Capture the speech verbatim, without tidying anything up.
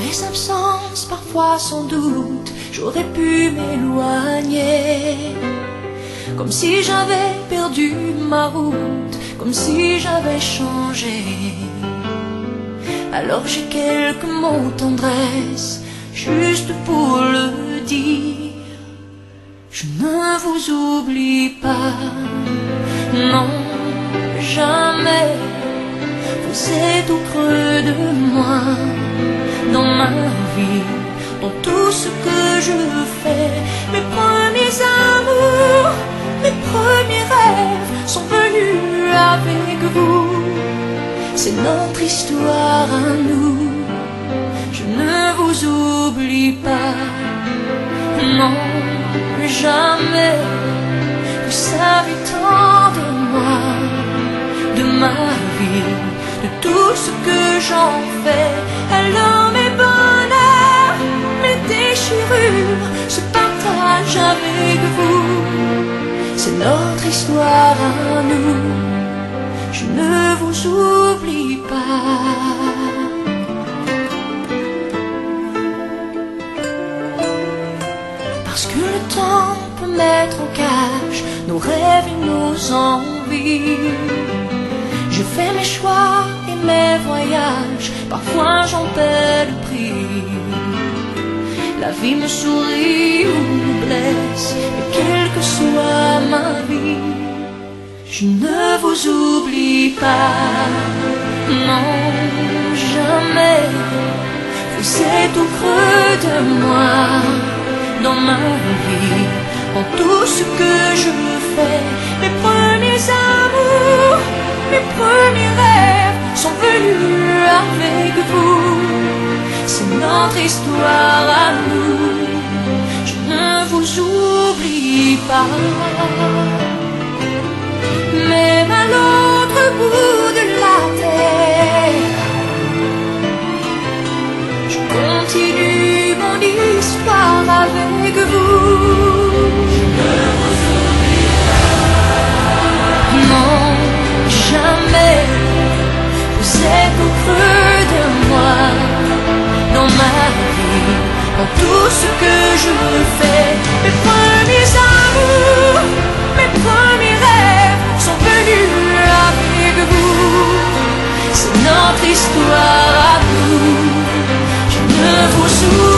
mes absences, parfois sans doute, j'aurais pu m'éloigner. Comme si j'avais perdu ma route, comme si j'avais changé. Alors j'ai quelques mots tendresse, juste pour le dire. Je ne vous oublie pas, non, jamais. Vous êtes au creux de moi, dans ma vie, dans tout ce que je fais. Mes premiers amours, mes premiers rêves sont venus avec vous. C'est notre histoire à nous. Je ne vous oublie pas, non, jamais. Vous savez tant de moi, de ma vie, de tout ce que j'en fais. Alors mes bonheurs, mes déchirures se partagent avec vous. C'est notre histoire à nous. Je ne vous oublie pas. Parce que le temps peut mettre en cage nos rêves et nos envies. Je fais mes choix et mes voyages, parfois j'en paie le prix. La vie me sourit ou me blesse, mais quelle que soit ma vie, je ne vous oublie pas, non, jamais. Vous êtes au creux de moi, dans ma vie, dans tout ce que je fais. Mes premiers amours, mes premiers rêves sont venus avec vous. C'est notre histoire à nous. Je ne vous oublie pas. Même à l'autre bout de la terre, je continue mon histoire avec vous. Je ne vous oublie pas, non, jamais. Vous êtes au creux de moi, dans ma vie, dans tout ce que je fais. Mes premiers amours, mes premiers rêves sont venus avec vous. C'est notre histoire à nous. Je ne vous oublie pas.